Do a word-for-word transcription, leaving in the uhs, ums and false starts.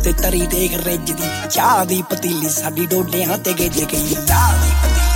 ਉੱਤੇ ਤਰੀ ਦੇਖ ਰਿੱਝਦੀ, ਚਾਹ ਦੀ ਪਤੀਲੀ ਸਾਡੀ ਡੋਲਿਆਂ ਤੇ ਗਿੱਜ ਗਈ। ਚਾਹ ਦੀ ਪਤੀਲੀ